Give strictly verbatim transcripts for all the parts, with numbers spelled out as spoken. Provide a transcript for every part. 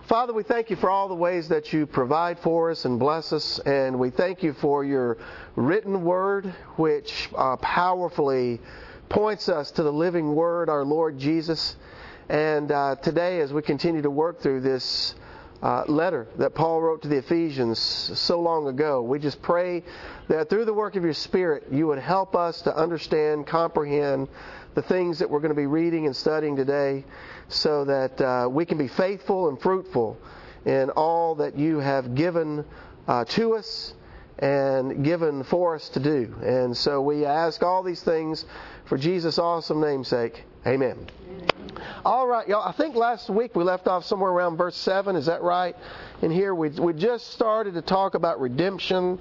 Father, we thank you for all the ways that you provide for us and bless us, and we thank you for your written word, which uh, powerfully points us to the living word, our Lord Jesus. And uh, today, as we continue to work through this uh, letter that Paul wrote to the Ephesians so long ago, we just pray that through the work of your Spirit, you would help us to understand, comprehend the things that we're going to be reading and studying today, so that uh, we can be faithful and fruitful in all that you have given uh, to us and given for us to do. And so we ask all these things for Jesus' awesome name's sake. Amen. Amen. All right, y'all. I think last week we left off somewhere around verse seven. Is that right? In here we we just started to talk about redemption,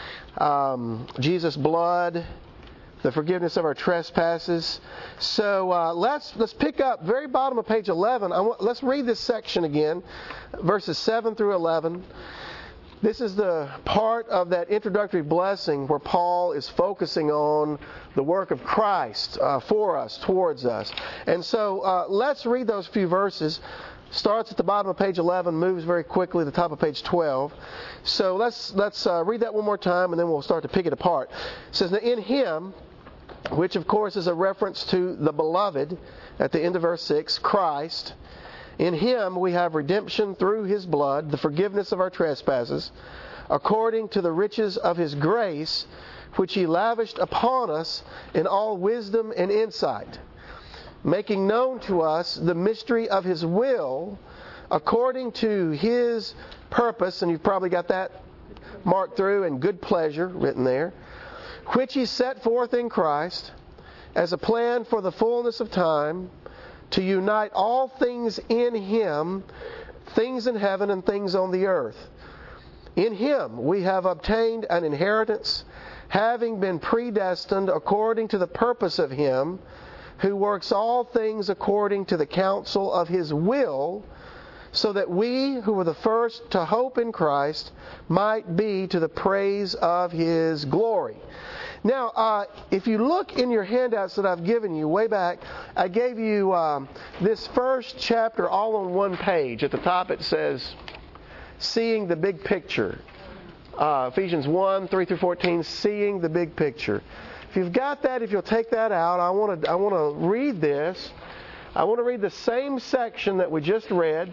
um, Jesus' blood, the forgiveness of our trespasses. So uh, let's let's pick up very bottom of page eleven. I want, let's read this section again, verses seven through eleven. This is the part of that introductory blessing where Paul is focusing on the work of Christ uh, for us, towards us. And so uh, let's read those few verses. Starts at the bottom of page eleven, moves very quickly to the top of page twelve. So let's let's uh, read that one more time, and then we'll start to pick it apart. It says, "Now in Him," which of course is a reference to the Beloved at the end of verse six, Christ. "In Him we have redemption through His blood, the forgiveness of our trespasses, according to the riches of His grace, which He lavished upon us in all wisdom and insight, making known to us the mystery of His will, according to His purpose," and you've probably got that marked through, "and good pleasure," written there, "which He set forth in Christ, as a plan for the fullness of time, to unite all things in Him, things in heaven and things on the earth. In Him we have obtained an inheritance, having been predestined according to the purpose of Him, who works all things according to the counsel of His will, so that we, who were the first to hope in Christ, might be to the praise of His glory." Now, uh, if you look in your handouts that I've given you way back, I gave you um, this first chapter all on one page. At the top it says, "Seeing the Big Picture." Uh, Ephesians one, three through fourteen, "Seeing the Big Picture." If you've got that, if you'll take that out, I want to I want to read this. I want to read the same section that we just read.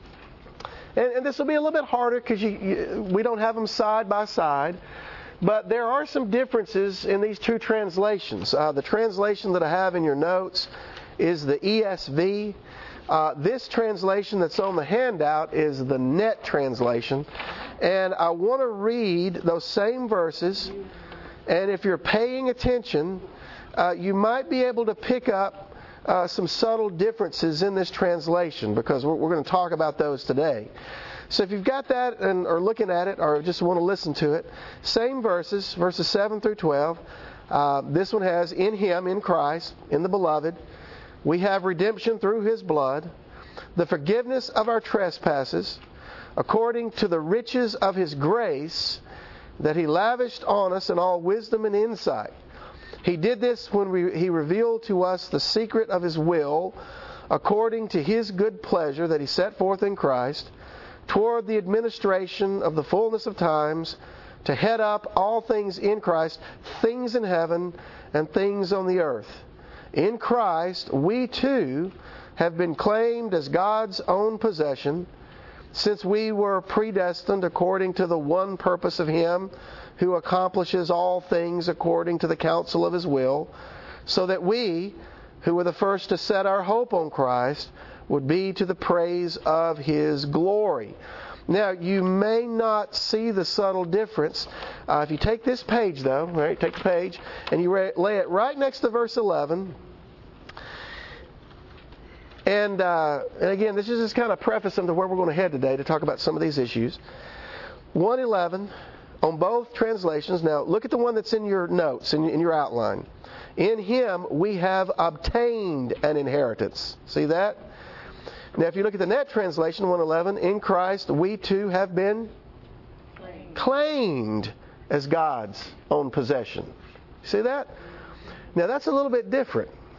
And, and this will be a little bit harder because you, you, we don't have them side by side. But there are some differences in these two translations. Uh, the translation that I have in your notes is the E S V. Uh, this translation that's on the handout is the Net translation. And I want to read those same verses. And if you're paying attention, uh, you might be able to pick up uh, some subtle differences in this translation, because we're, we're going to talk about those today. So if you've got that and are looking at it or just want to listen to it, same verses, verses seven through twelve. Uh, this one has, "In Him," in Christ, in the Beloved, "we have redemption through His blood, the forgiveness of our trespasses, according to the riches of His grace, that He lavished on us in all wisdom and insight. He did this when we, He revealed to us the secret of His will, according to His good pleasure that He set forth in Christ, toward the administration of the fullness of times, to head up all things in Christ, things in heaven and things on the earth. In Christ we too have been claimed as God's own possession, since we were predestined according to the one purpose of Him who accomplishes all things according to the counsel of His will, so that we, who were the first to set our hope on Christ, would be to the praise of His glory." Now, you may not see the subtle difference. Uh, if you take this page, though, right, take the page, and you lay it right next to verse eleven. And, uh, and again, this is just kind of preface into where we're going to head today to talk about some of these issues. one eleven on both translations. Now, look at the one that's in your notes, in, in your outline. "In Him we have obtained an inheritance." See that? Now, if you look at the Net translation, one eleven, "In Christ we too have been claimed, claimed as God's own possession." See that? Now, that's a little bit different.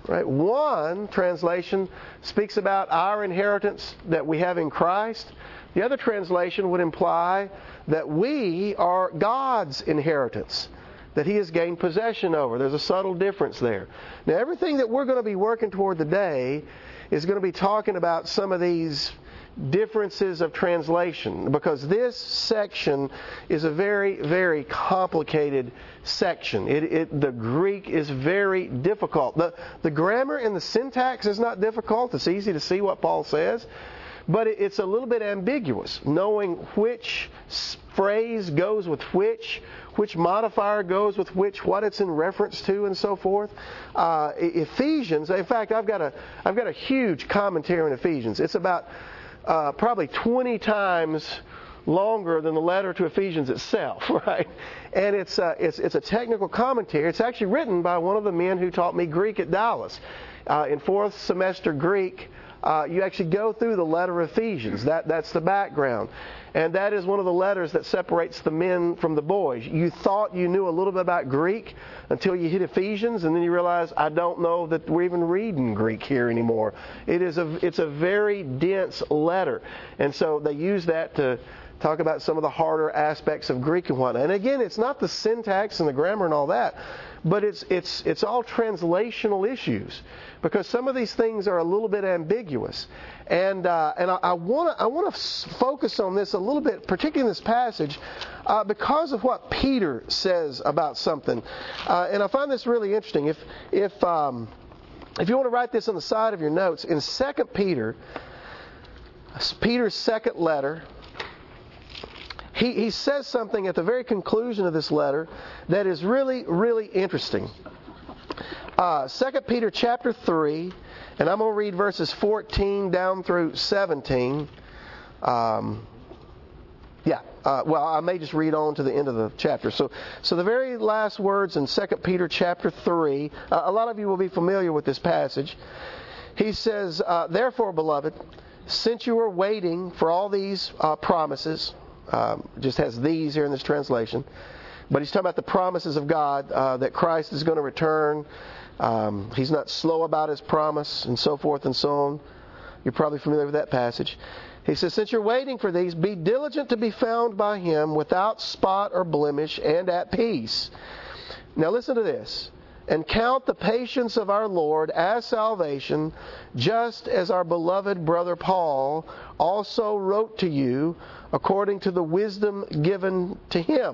Right? One translation speaks about our inheritance that we have in Christ. The other translation would imply that we are God's inheritance, that He has gained possession over. There's a subtle difference there. Now, everything that we're going to be working toward today is going to be talking about some of these differences of translation, because this section is a very, very complicated section. It, it, the Greek is very difficult. The, the grammar and the syntax is not difficult. It's easy to see what Paul says. But it, it's a little bit ambiguous, knowing which phrase goes with which, which modifier goes with which, what it's in reference to, and so forth. Uh, Ephesians, in fact, I've got a I've got a huge commentary on Ephesians. It's about Uh, probably twenty times longer than the letter to Ephesians itself, right? And it's, uh, it's, it's a technical commentary. It's actually written by one of the men who taught me Greek at Dallas. Uh, in fourth semester Greek, uh, you actually go through the letter of Ephesians. That, that's the background. And that is one of the letters that separates the men from the boys. You thought you knew a little bit about Greek until you hit Ephesians, and then you realize, I don't know that we're even reading Greek here anymore. It is a, it's a very dense letter. And so they use that to talk about some of the harder aspects of Greek and whatnot. And again, it's not the syntax and the grammar and all that, but it's it's it's all translational issues, because some of these things are a little bit ambiguous. And uh, and I want to I want to focus on this a little bit, particularly in this passage, uh, because of what Peter says about something. Uh, and I find this really interesting. If if um, if you want to write this on the side of your notes, in Second Peter, Peter's second letter, He, he says something at the very conclusion of this letter that is really, really interesting. Uh, Second Peter chapter three, and I'm going to read verses fourteen down through seventeen. Um, yeah, uh, well, I may just read on to the end of the chapter. So, so the very last words in Second Peter chapter three, uh, a lot of you will be familiar with this passage. He says, uh, therefore, beloved, since you are waiting for all these uh, promises, Um, just has these here in this translation. But he's talking about the promises of God, uh, that Christ is going to return. Um, he's not slow about His promise, and so forth and so on. You're probably familiar with that passage. He says, since you're waiting for these, be diligent to be found by Him without spot or blemish and at peace. Now listen to this. And count the patience of our Lord as salvation, just as our beloved brother Paul also wrote to you according to the wisdom given to him,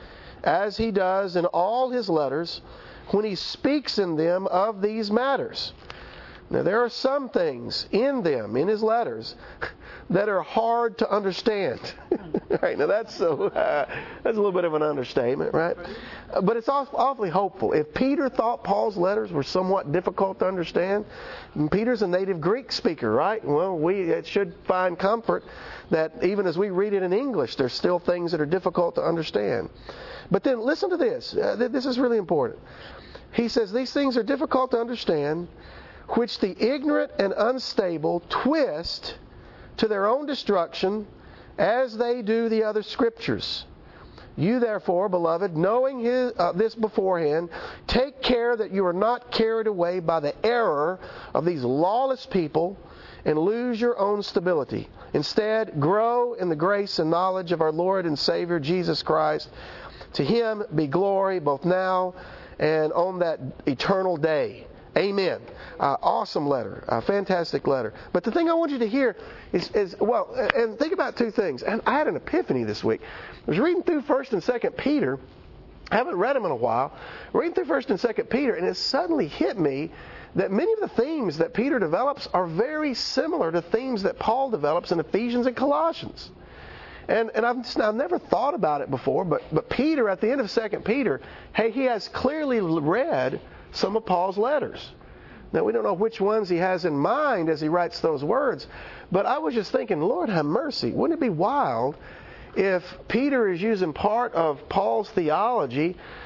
as he does in all his letters when he speaks in them of these matters. Now, there are some things in them, in his letters, that are hard to understand. Right? Now, that's a, uh, that's a little bit of an understatement, right? But it's awfully hopeful. If Peter thought Paul's letters were somewhat difficult to understand, and Peter's a native Greek speaker, right? Well, we it should find comfort that even as we read it in English, there's still things that are difficult to understand. But then listen to this. Uh, this is really important. He says these things are difficult to understand, which the ignorant and unstable twist to their own destruction, as they do the other Scriptures. You therefore, beloved, knowing his, uh, this beforehand, take care that you are not carried away by the error of these lawless people and lose your own stability. Instead, grow in the grace and knowledge of our Lord and Savior Jesus Christ. To Him be glory both now and on that eternal day. Amen. Uh, awesome letter. A fantastic letter. But the thing I want you to hear is, is, well, and think about two things. And I had an epiphany this week. I was reading through First and Second Peter. I haven't read them in a while. Reading through First and Second Peter, and it suddenly hit me that many of the themes that Peter develops are very similar to themes that Paul develops in Ephesians and Colossians. And and I've just, I've never thought about it before, but but Peter at the end of Second Peter, hey, he has clearly read some of Paul's letters. Now, we don't know which ones he has in mind as he writes those words, but I was just thinking, Lord have mercy, wouldn't it be wild if Peter is using part of Paul's theology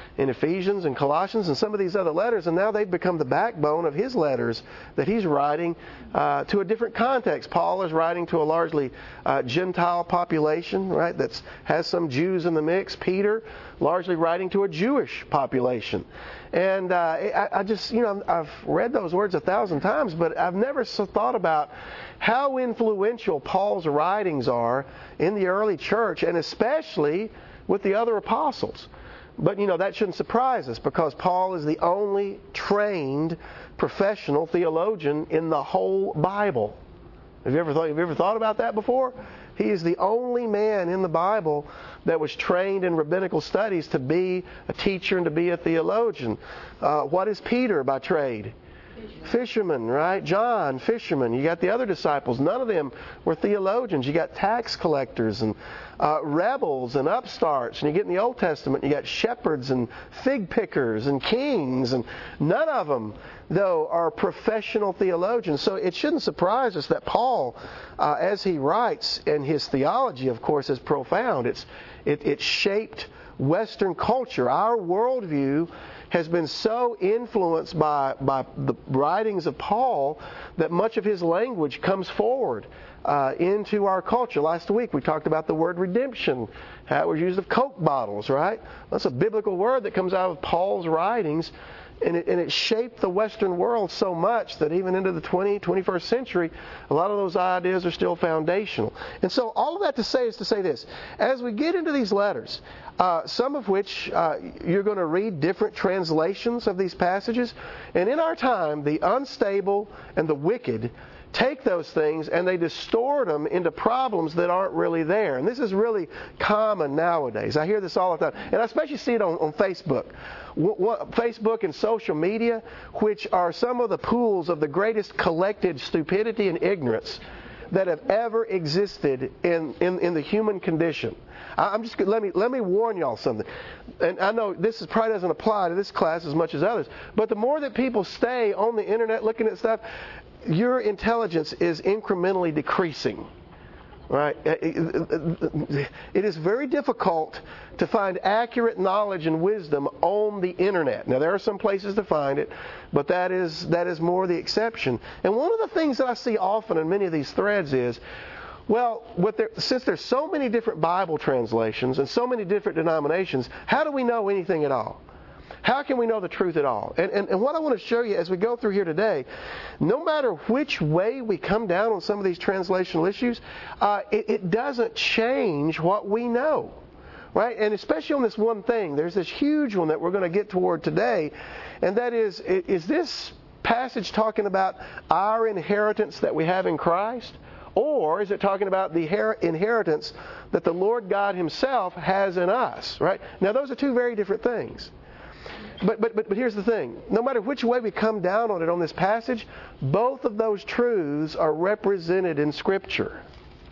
in Ephesians and Colossians and some of these other letters, and now they've become the backbone of his letters that he's writing uh, to a different context. Paul is writing to a largely uh, Gentile population, right, that has some Jews in the mix. Peter, largely writing to a Jewish population. And uh, I, I just, you know, I've read those words a thousand times, but I've never thought about how influential Paul's writings are in the early church, and especially with the other apostles. But, you know, that shouldn't surprise us, because Paul is the only trained professional theologian in the whole Bible. Have you ever thought, have you ever thought about that before? He is the only man in the Bible that was trained in rabbinical studies to be a teacher and to be a theologian. Uh, what is Peter by trade? Fisherman, right? John, fisherman. You got the other disciples. None of them were theologians. You got tax collectors and uh, rebels and upstarts. And you get in the Old Testament, you got shepherds and fig pickers and kings. And none of them, though, are professional theologians. So it shouldn't surprise us that Paul, uh, as he writes, and his theology, of course, is profound. It's it, it shaped Western culture. Our worldview has been so influenced by, by the writings of Paul that much of his language comes forward uh, into our culture. Last week we talked about the word redemption, how it was used of Coke bottles, right? That's a biblical word that comes out of Paul's writings, and it, and it shaped the Western world so much that even into the twentieth, twenty-first century, a lot of those ideas are still foundational. And so all of that to say is to say this. As we get into these letters, uh, some of which uh, you're going to read different translations of these passages, and in our time, the unstable and the wicked take those things and they distort them into problems that aren't really there. And this is really common nowadays. I hear this all the time. And I especially see it on, on Facebook. What, what, Facebook and social media, which are some of the pools of the greatest collected stupidity and ignorance that have ever existed in, in, in the human condition. I, I'm just let me let me warn y'all something. And I know this is, probably doesn't apply to this class as much as others, but the more that people stay on the internet looking at stuff, your intelligence is incrementally decreasing. Right? It is very difficult to find accurate knowledge and wisdom on the internet. Now, there are some places to find it, but that is that is more the exception. And one of the things that I see often in many of these threads is, well, what there, since there's so many different Bible translations and so many different denominations, how do we know anything at all? How can we know the truth at all? And, and, and what I want to show you as we go through here today, no matter which way we come down on some of these translational issues, uh, it, it doesn't change what we know. Right? And especially on this one thing, there's this huge one that we're going to get toward today, and that is, is this passage talking about our inheritance that we have in Christ? Or is it talking about the inheritance that the Lord God Himself has in us? Right? Now, those are two very different things. But, but but but here's the thing. No matter which way we come down on it on this passage, both of those truths are represented in Scripture.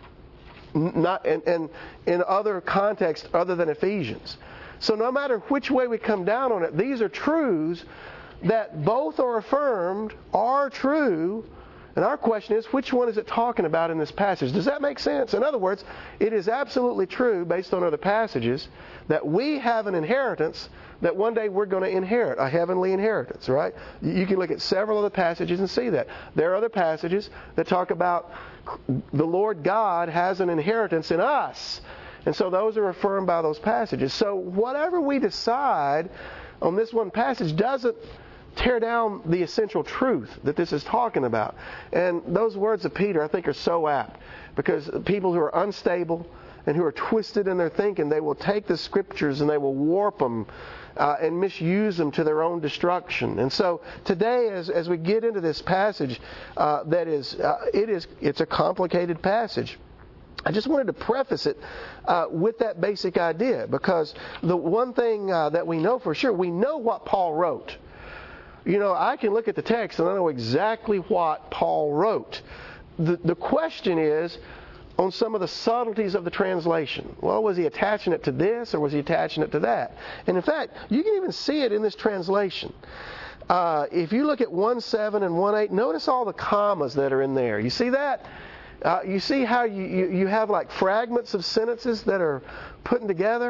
Not and, and in other contexts other than Ephesians. So no matter which way we come down on it, these are truths that both are affirmed, are true. And our question is, which one is it talking about in this passage? Does that make sense? In other words, it is absolutely true, based on other passages, that we have an inheritance that one day we're going to inherit, a heavenly inheritance, right? You can look at several other passages and see that. There are other passages that talk about the Lord God has an inheritance in us. And so those are affirmed by those passages. So whatever we decide on this one passage doesn't tear down the essential truth that this is talking about. And those words of Peter, I think, are so apt, because people who are unstable and who are twisted in their thinking, they will take the Scriptures and they will warp them uh, and misuse them to their own destruction. And so today, as as we get into this passage, uh, that is, uh, it is it's a complicated passage. I just wanted to preface it uh, with that basic idea, because the one thing uh, that we know for sure, we know what Paul wrote. You know, I can look at the text and I know exactly what Paul wrote. The, the question is on some of the subtleties of the translation. Well, was he attaching it to this or was he attaching it to that? And in fact, you can even see it in this translation. Uh, if you look at one seven and one eight, notice all the commas that are in there. You see that? Uh, you see how you, you, you have like fragments of sentences that are put together?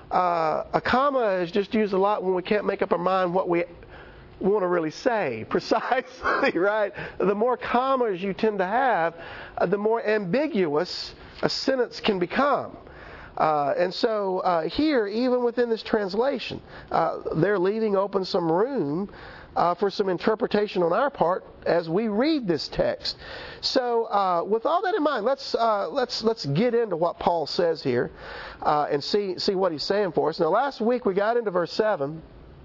uh, a comma is just used a lot when we can't make up our mind what we want to really say precisely, right? The more commas you tend to have, uh, the more ambiguous a sentence can become. Uh, and so uh, here, even within this translation, uh, they're leaving open some room uh, for some interpretation on our part as we read this text. So, uh, with all that in mind, let's uh, let's let's get into what Paul says here uh, and see see what he's saying for us. Now, last week we got into verse seven.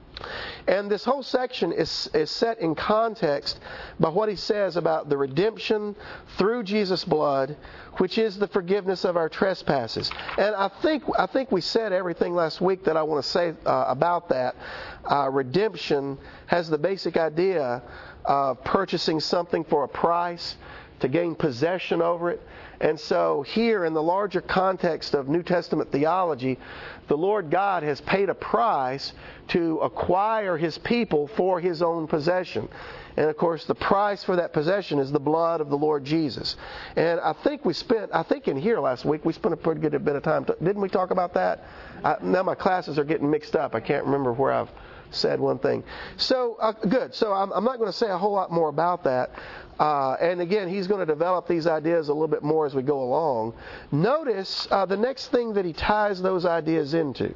And this whole section is, is set in context by what he says about the redemption through Jesus' blood, which is the forgiveness of our trespasses. And I think I think we said everything last week that I want to say uh, about that. Uh, redemption has the basic idea of purchasing something for a price, to gain possession over it. And so here in the larger context of New Testament theology, the Lord God has paid a price to acquire His people for His own possession. And of course, the price for that possession is the blood of the Lord Jesus. And I think we spent, I think in here last week, we spent a pretty good bit of time. To, didn't we talk about that? I, now my classes are getting mixed up. I can't remember where I've said one thing. So, uh, good. So I'm, I'm not going to say a whole lot more about that. Uh, and again, he's going to develop these ideas a little bit more as we go along. Notice uh, the next thing that he ties those ideas into.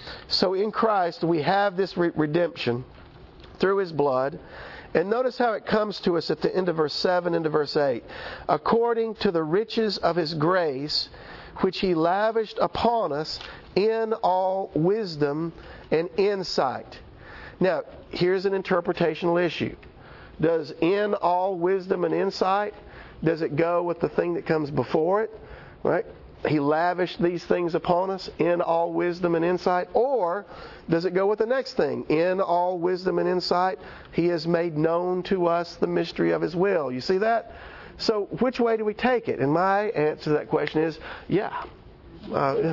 So in Christ, we have this re- redemption through His blood. And notice how it comes to us at the end of verse seven into verse eight. According to the riches of His grace, which He lavished upon us in all wisdom and insight. Now, here's an interpretational issue. Does in all wisdom and insight, does it go with the thing that comes before it? Right? He lavished these things upon us in all wisdom and insight. Or does it go with the next thing? In all wisdom and insight, He has made known to us the mystery of His will. You see that? So which way do we take it? And my answer to that question is, yeah. Uh,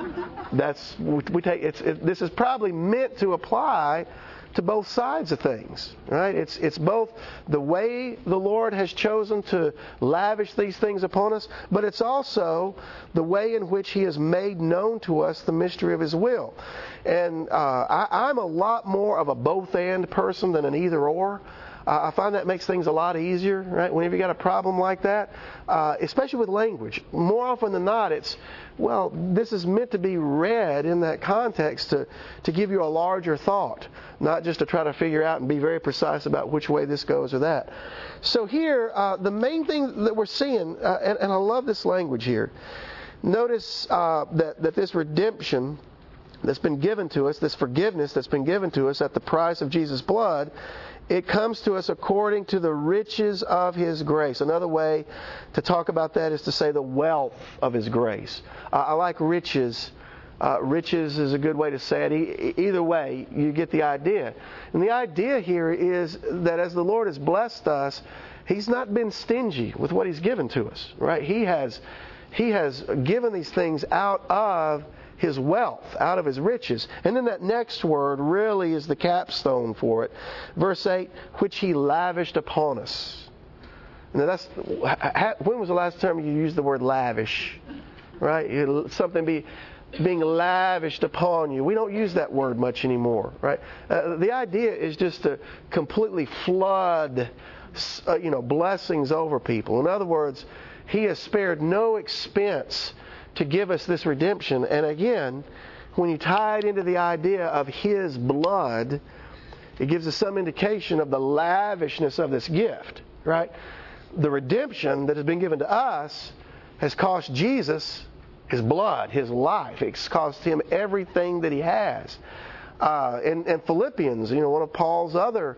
that's we take. It's it, this is probably meant to apply to both sides of things, right? It's it's both the way the Lord has chosen to lavish these things upon us, but it's also the way in which He has made known to us the mystery of His will. And uh, I, I'm a lot more of a both-and person than an either-or. Uh, I find that makes things a lot easier, right? Whenever you got a problem like that, uh, especially with language, more often than not, it's, well, this is meant to be read in that context to, to give you a larger thought, not just to try to figure out and be very precise about which way this goes or that. So here, uh, the main thing that we're seeing, uh, and, and I love this language here, notice uh, that, that this redemption that's been given to us, this forgiveness that's been given to us at the price of Jesus' blood, it comes to us according to the riches of His grace. Another way to talk about that is to say the wealth of His grace. Uh, I like riches. Uh, riches is a good way to say it. E- either way, you get the idea. And the idea here is that as the Lord has blessed us, He's not been stingy with what He's given to us, right? He has, He has given these things out of His wealth, out of His riches. And then that next word really is the capstone for it. Verse eight, which He lavished upon us. Now that's, when was the last time you used the word lavish? Right? Something be being lavished upon you. We don't use that word much anymore, right? Uh, the idea is just to completely flood, uh, you know, blessings over people. In other words, He has spared no expense to give us this redemption. And again, when you tie it into the idea of His blood, it gives us some indication of the lavishness of this gift, right? The redemption that has been given to us has cost Jesus His blood, His life. It's cost Him everything that He has. Uh, and, and Philippians, you know, one of Paul's other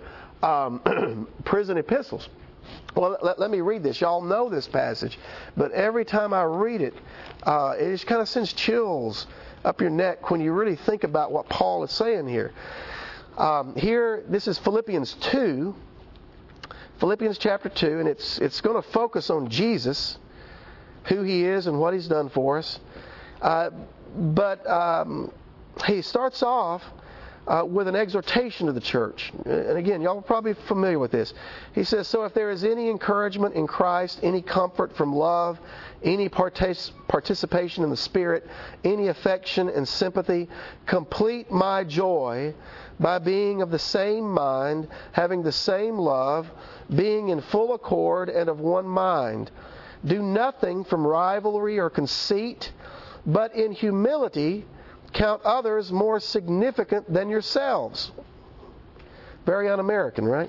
um, prison epistles. Well, let, let me read this. Y'all know this passage, but every time I read it, uh, it just kind of sends chills up your neck when you really think about what Paul is saying here. Um, here, this is Philippians two, Philippians chapter two, and it's it's going to focus on Jesus, who He is and what He's done for us. Uh, but um, he starts off uh, with an exhortation to the church. And again, y'all are probably familiar with this. He says, so if there is any encouragement in Christ, any comfort from love, any partic- participation in the Spirit, any affection and sympathy, complete my joy by being of the same mind, having the same love, being in full accord and of one mind. Do nothing from rivalry or conceit, but in humility count others more significant than yourselves. Very un-American, right?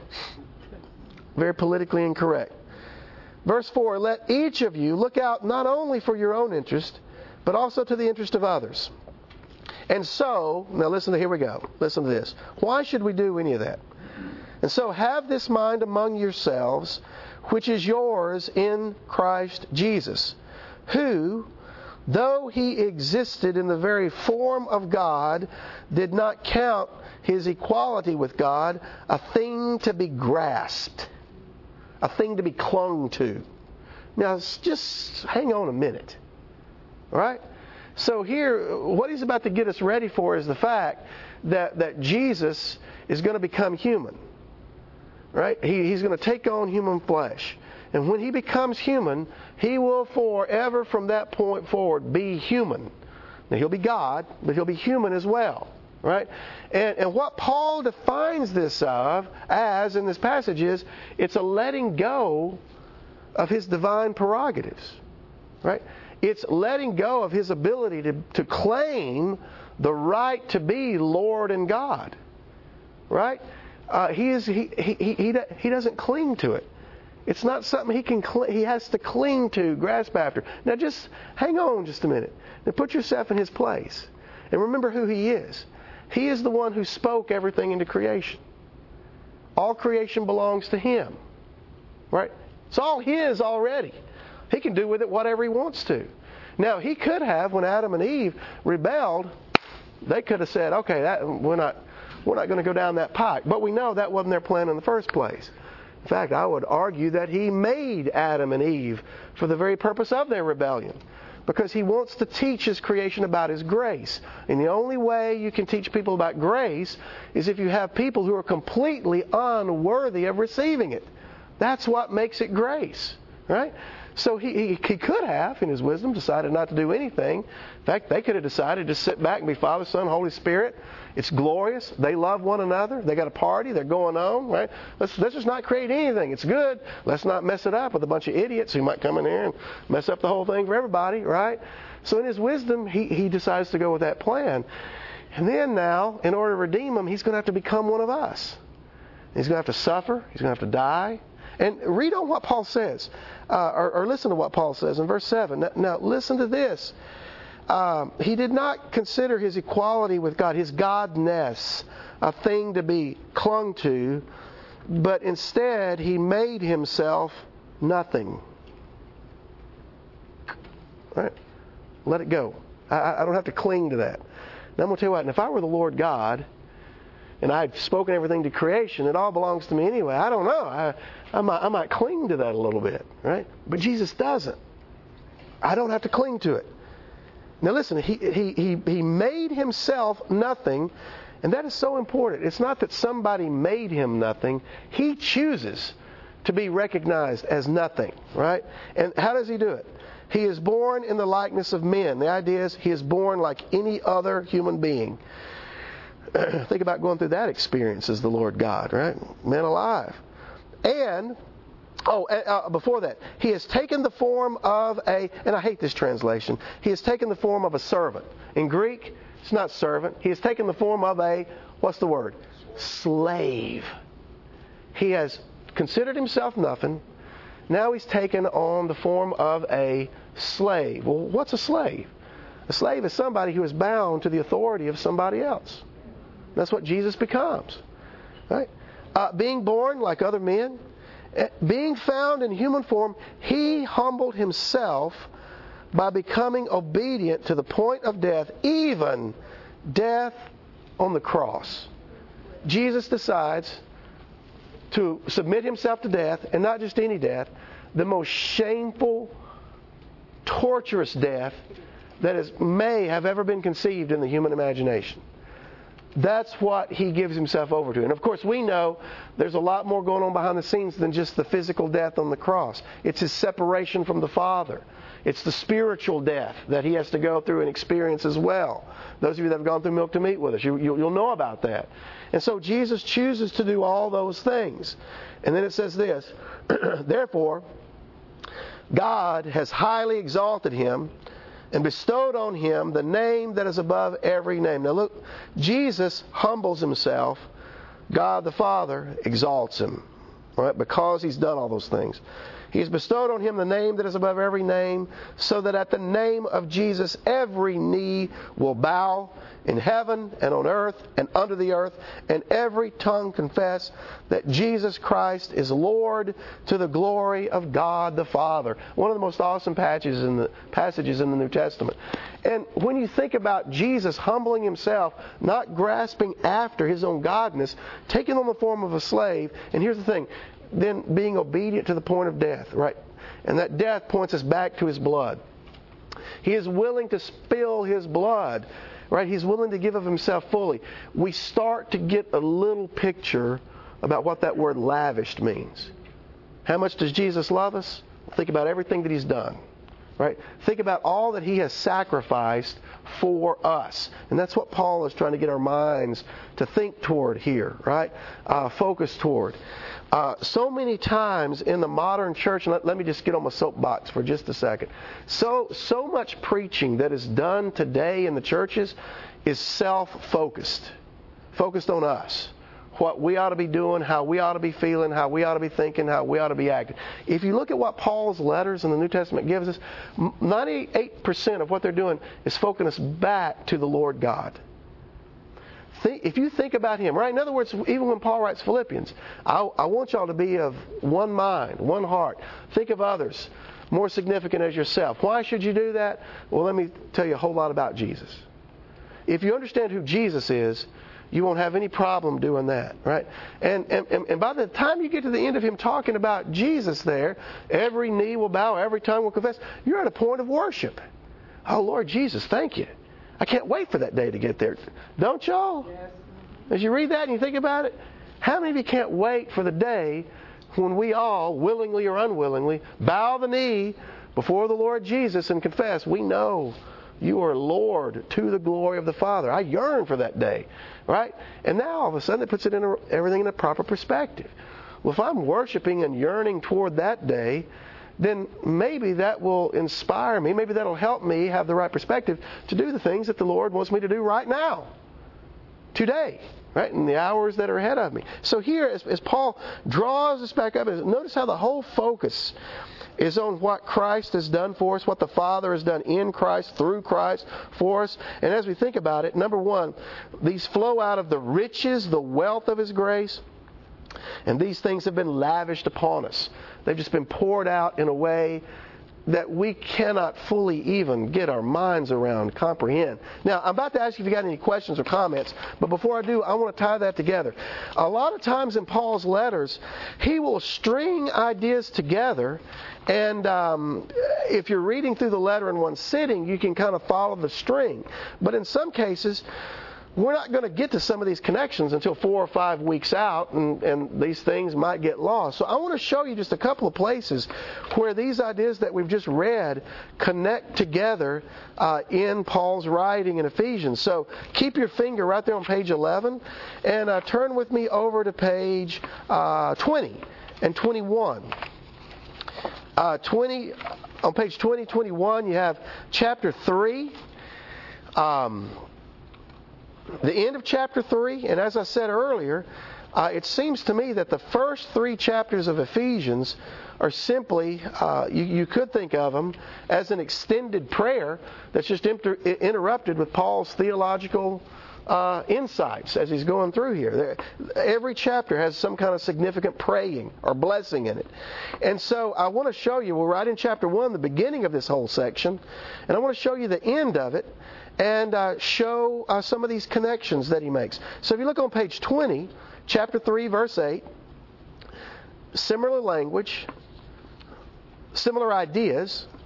Very politically incorrect. Verse four, let each of you look out not only for your own interest, but also to the interest of others. And so, now listen to, here we go. Listen to this. Why should we do any of that? And so have this mind among yourselves, which is yours in Christ Jesus, who, though he existed in the very form of God, did not count his equality with God a thing to be grasped, a thing to be clung to. Now, just hang on a minute. All right? So here, what he's about to get us ready for is the fact that, that Jesus is going to become human. Right? He, he's going to take on human flesh. And when he becomes human, he will forever from that point forward be human. Now, he'll be God, but he'll be human as well. Right? And, and what Paul defines this of as in this passage is it's a letting go of his divine prerogatives. Right? It's letting go of his ability to, to claim the right to be Lord and God. Right? Uh, he is he, he he he doesn't cling to it. It's not something he can cl- he has to cling to, grasp after. Now just hang on just a minute. Now put yourself in his place. And remember who he is. He is the one who spoke everything into creation. All creation belongs to him. Right? It's all his already. He can do with it whatever he wants to. Now he could have, when Adam and Eve rebelled, they could have said, okay, that we're not We're not going to go down that pike. But we know that wasn't their plan in the first place. In fact, I would argue that he made Adam and Eve for the very purpose of their rebellion. Because he wants to teach his creation about his grace. And the only way you can teach people about grace is if you have people who are completely unworthy of receiving it. That's what makes it grace. Right? So he, he, he could have, in his wisdom, decided not to do anything. In fact, they could have decided to sit back and be Father, Son, Holy Spirit. It's glorious. They love one another. They got a party. They're going on. Right? Let's, let's just not create anything. It's good. Let's not mess it up with a bunch of idiots who might come in here and mess up the whole thing for everybody. Right? So in his wisdom, he, he decides to go with that plan. And then now, in order to redeem him, he's going to have to become one of us. He's going to have to suffer. He's going to have to die. And read on what Paul says, uh, or, or listen to what Paul says in verse seven. Now, now listen to this. Um, he did not consider his equality with God, his godness, a thing to be clung to, but instead he made himself nothing. Right? Let it go. I, I don't have to cling to that. Now I'm going to tell you what, and if I were the Lord God, and I had spoken everything to creation, it all belongs to me anyway. I don't know. I, I, might, I might cling to that a little bit, right? But Jesus doesn't. I don't have to cling to it. Now listen, he, he, he, he made himself nothing, and that is so important. It's not that somebody made him nothing. He chooses to be recognized as nothing, right? And how does he do it? He is born in the likeness of men. The idea is he is born like any other human being. Think about going through that experience as the Lord God, right? Man alive. And, oh, uh, before that, he has taken the form of a, and I hate this translation, he has taken the form of a servant. In Greek, it's not servant. He has taken the form of a, what's the word? Slave. He has considered himself nothing. Now he's taken on the form of a slave. Well, what's a slave? A slave is somebody who is bound to the authority of somebody else. That's what Jesus becomes. Right? Uh, being born like other men, being found in human form, he humbled himself by becoming obedient to the point of death, even death on the cross. Jesus decides to submit himself to death, and not just any death, the most shameful, torturous death that is, may have ever been conceived in the human imagination. That's what he gives himself over to. And of course, we know there's a lot more going on behind the scenes than just the physical death on the cross. It's his separation from the Father. It's the spiritual death that he has to go through and experience as well. Those of you that have gone through Milk to Meat with us, you, you'll, you'll know about that. And so Jesus chooses to do all those things. And then it says this, therefore, God has highly exalted him and bestowed on him the name that is above every name. Now look, Jesus humbles himself. God the Father exalts him, right? Because he's done all those things. He has bestowed on him the name that is above every name, so that at the name of Jesus every knee will bow in heaven and on earth and under the earth, and every tongue confess that Jesus Christ is Lord, to the glory of God the Father. One of the most awesome passages in the, passages in the New Testament. And when you think about Jesus humbling himself, not grasping after his own godness, taking on the form of a slave, and here's the thing, then being obedient to the point of death, right? And that death points us back to his blood. He is willing to spill his blood, right? He's willing to give of himself fully. We start to get a little picture about what that word lavished means. How much does Jesus love us? Think about everything that he's done, right? Think about all that he has sacrificed for us. And that's what Paul is trying to get our minds to think toward here, right? Uh, focus toward. Uh, so many times in the modern church, and let, let me just get on my soapbox for just a second. So, so much preaching that is done today in the churches is self-focused, focused on us. What we ought to be doing, how we ought to be feeling, how we ought to be thinking, how we ought to be acting. If you look at what Paul's letters in the New Testament gives us, ninety-eight percent of what they're doing is focusing us back to the Lord God. Think, if you think about him, right? In other words, even when Paul writes Philippians, I, I want y'all to be of one mind, one heart. Think of others more significant as yourself. Why should you do that? Well, let me tell you a whole lot about Jesus. If you understand who Jesus is, you won't have any problem doing that, right? And, and and by the time you get to the end of him talking about Jesus there, every knee will bow, every tongue will confess. You're at a point of worship. Oh, Lord Jesus, thank you. I can't wait for that day to get there. Don't y'all? Yes. As you read that and you think about it, how many of you can't wait for the day when we all, willingly or unwillingly, bow the knee before the Lord Jesus and confess, we know you are Lord to the glory of the Father. I yearn for that day, right? And now all of a sudden it puts it in a, everything in a proper perspective. Well, if I'm worshiping and yearning toward that day, then maybe that will inspire me. Maybe that will help me have the right perspective to do the things that the Lord wants me to do right now, today, right, in the hours that are ahead of me. So here, as, as Paul draws us back up, notice how the whole focus is on what Christ has done for us, what the Father has done in Christ, through Christ, for us. And as we think about it, number one, these flow out of the riches, the wealth of his grace. And these things have been lavished upon us. They've just been poured out in a way that we cannot fully even get our minds around, comprehend. Now, I'm about to ask you if you got any questions or comments, but before I do, I want to tie that together. A lot of times in Paul's letters, he will string ideas together, and um, if you're reading through the letter in one sitting, you can kind of follow the string. But in some cases, we're not going to get to some of these connections until four or five weeks out, and, and these things might get lost. So I want to show you just a couple of places where these ideas that we've just read connect together uh, in Paul's writing in Ephesians. So keep your finger right there on page eleven, and uh, turn with me over to page uh, twenty and twenty-one. Uh, twenty on page twenty, twenty-one, you have chapter three. Um, The end of chapter three, and as I said earlier, uh, it seems to me that the first three chapters of Ephesians are simply, uh, you, you could think of them as an extended prayer that's just inter- interrupted with Paul's theological uh, insights as he's going through here. There, every chapter has some kind of significant praying or blessing in it. And so I want to show you, we're right in chapter one, the beginning of this whole section, and I want to show you the end of it, and uh, show uh, some of these connections that he makes. So if you look on page twenty, chapter three, verse eight, similar language, similar ideas,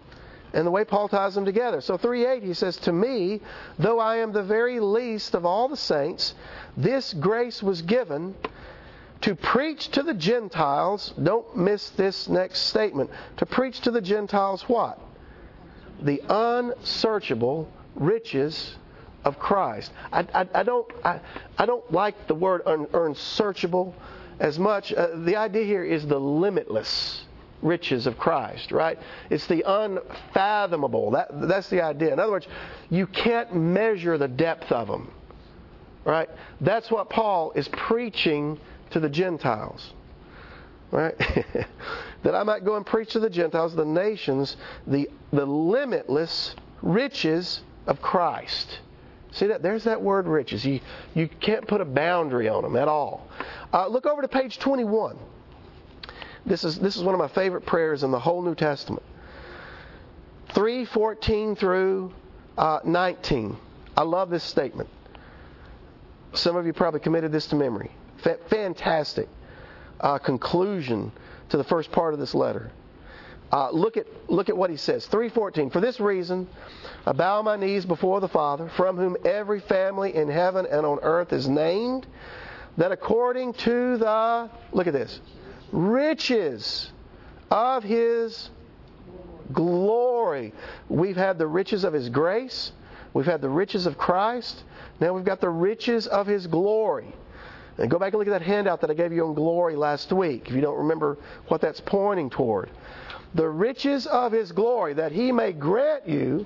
And the way Paul ties them together. So three eight, he says, to me, though I am the very least of all the saints, this grace was given to preach to the Gentiles. Don't miss this next statement. To preach to the Gentiles what? The unsearchable riches of Christ. I, I, I don't I, I don't like the word un, unsearchable as much. Uh, the idea here is the limitless riches of Christ, right? It's the unfathomable. That, that's the idea. In other words, you can't measure the depth of them, right? That's what Paul is preaching to the Gentiles, right? That I might go and preach to the Gentiles, the nations, the, the limitless riches of Christ. See that? There's that word riches. You, you can't put a boundary on them at all. Uh, look over to page twenty-one. This is, this is one of my favorite prayers in the whole New Testament. three fourteen through uh, nineteen. I love this statement. Some of you probably committed this to memory. F- fantastic uh, conclusion to the first part of this letter. Uh, look at look at what he says. three fourteen. For this reason, I bow my knees before the Father, from whom every family in heaven and on earth is named, that according to the, look at this, riches of His glory. We've had the riches of His grace. We've had the riches of Christ. Now we've got the riches of His glory. And go back and look at that handout that I gave you on glory last week, if you don't remember what that's pointing toward. The riches of His glory, that He may grant you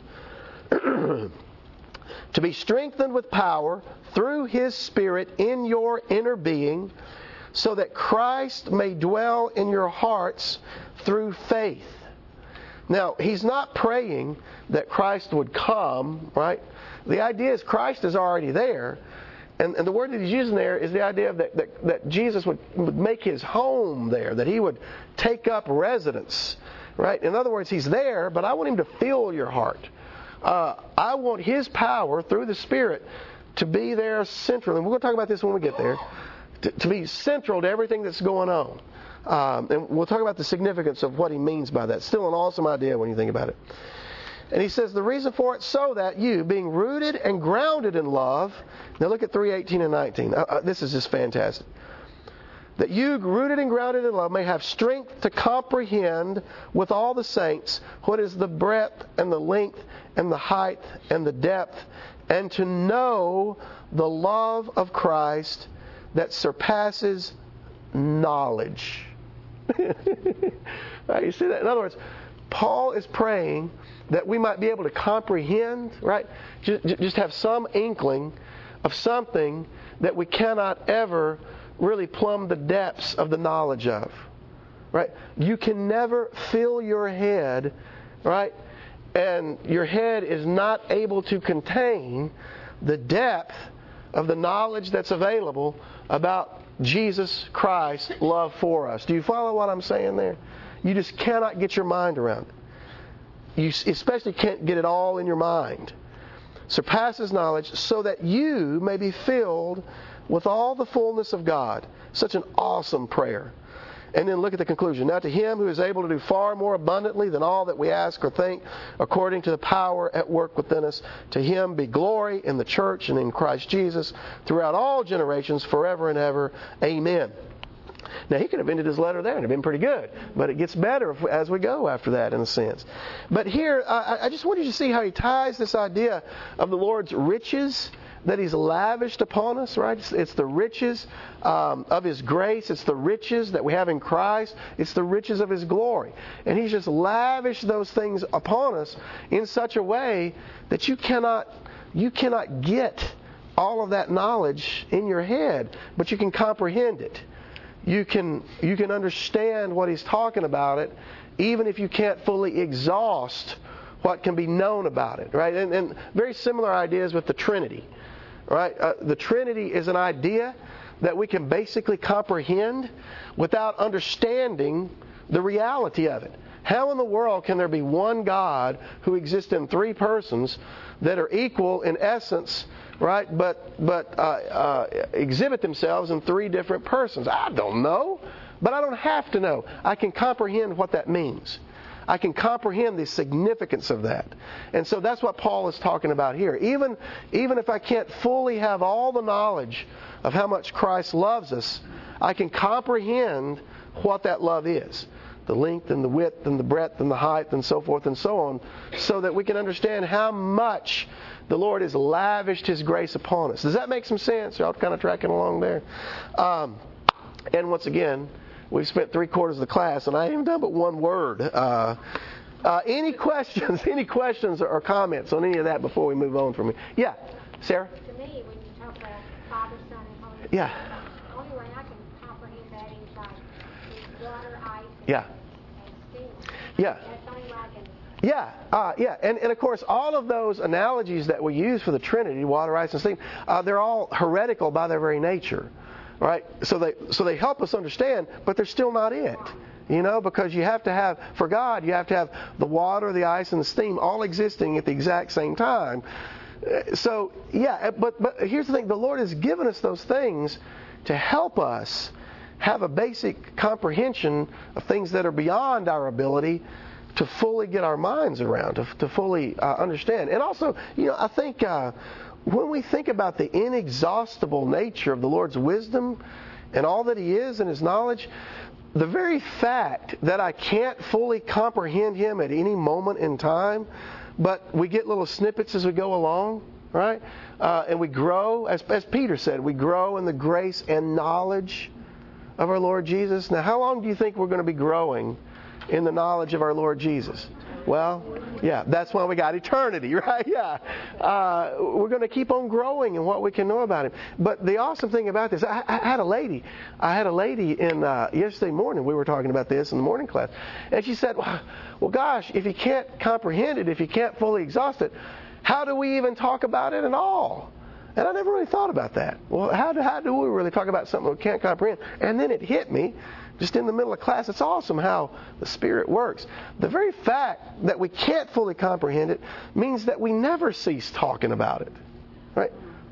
to be strengthened with power through His Spirit in your inner being, so that Christ may dwell in your hearts through faith. Now, he's not praying that Christ would come, right? The idea is Christ is already there. And, and the word that he's using there is the idea of that, that, that Jesus would, would make His home there, that He would take up residence, right? In other words, He's there, but I want Him to fill your heart. Uh, I want His power through the Spirit to be there centrally. And we're going to talk about this when we get there. To, to be central to everything that's going on. Um, and we'll talk about the significance of what he means by that. Still an awesome idea when you think about it. And he says, the reason for it, so that you, being rooted and grounded in love. Now look at three eighteen and nineteen. Uh, uh, this is just fantastic. That you, rooted and grounded in love, may have strength to comprehend with all the saints what is the breadth and the length and the height and the depth, and to know the love of Christ that surpasses knowledge. Right, you see that? In other words, Paul is praying that we might be able to comprehend, right? Just, just have some inkling of something that we cannot ever really plumb the depths of the knowledge of. Right? You can never fill your head, right? And your head is not able to contain the depth of the knowledge that's available about Jesus Christ's love for us. Do you follow what I'm saying there? You just cannot get your mind around it. You especially can't get it all in your mind. Surpasses knowledge, so that you may be filled with all the fullness of God. Such an awesome prayer. And then look at the conclusion. Now to Him who is able to do far more abundantly than all that we ask or think, according to the power at work within us, to Him be glory in the church and in Christ Jesus throughout all generations, forever and ever. Amen. Now, he could have ended his letter there and have been pretty good. But it gets better if, as we go after that, in a sense. But here, I, I just want you to see how he ties this idea of the Lord's riches that He's lavished upon us, right? It's, it's the riches um, of His grace. It's the riches that we have in Christ. It's the riches of His glory. And He's just lavished those things upon us in such a way that you cannot, you cannot get all of that knowledge in your head, but you can comprehend it. You can, you can understand what He's talking about it, even if you can't fully exhaust what can be known about it, right? And, and very similar ideas with the Trinity. Right? Uh, the Trinity is an idea that we can basically comprehend without understanding the reality of it. How in the world can there be one God who exists in three persons that are equal in essence, right? But but uh, uh, exhibit themselves in three different persons? I don't know, but I don't have to know. I can comprehend what that means. I can comprehend the significance of that. And so that's what Paul is talking about here. Even, even if I can't fully have all the knowledge of how much Christ loves us, I can comprehend what that love is. The length and the width and the breadth and the height and so forth and so on, so that we can understand how much the Lord has lavished His grace upon us. Does that make some sense? Y'all kind of tracking along there? Um, and once again, we've spent three quarters of the class, and I haven't done but one word. Uh, uh, any questions? Any questions or comments on any of that before we move on from it? Yeah, Sarah? To me, when you talk about Father, Son, and Holy Spirit, Yeah. the only way I can comprehend that is like is water, ice, Yeah. and steam. Yeah. That's the only way I can. Yeah, uh, yeah, and, and of course, all of those analogies that we use for the Trinity, water, ice, and steam, uh, they're all heretical by their very nature, right? So they so they help us understand, but they're still not it, you know, because you have to have, for God, you have to have the water, the ice, and the steam all existing at the exact same time. Uh, So, yeah, but but here's the thing: the Lord has given us those things to help us have a basic comprehension of things that are beyond our ability to fully get our minds around, to, to fully uh, understand. And also, you know, I think uh, when we think about the inexhaustible nature of the Lord's wisdom and all that He is and His knowledge, the very fact that I can't fully comprehend Him at any moment in time, but we get little snippets as we go along, right? Uh, and we grow, as, as Peter said, we grow in the grace and knowledge of our Lord Jesus. Now, how long do you think we're going to be growing in the knowledge of our Lord Jesus? Well, yeah, that's why we got eternity, right? Yeah. Uh, we're going to keep on growing in what we can know about Him. But the awesome thing about this, I, I had a lady, I had a lady in uh, yesterday morning, we were talking about this in the morning class, and she said, well, well, gosh, if you can't comprehend it, if you can't fully exhaust it, how do we even talk about it at all? And I never really thought about that. Well, how do, how do we really talk about something we can't comprehend? And then it hit me just in the middle of class. It's awesome how the Spirit works. The very fact that we can't fully comprehend it means that we never cease talking about it. Right?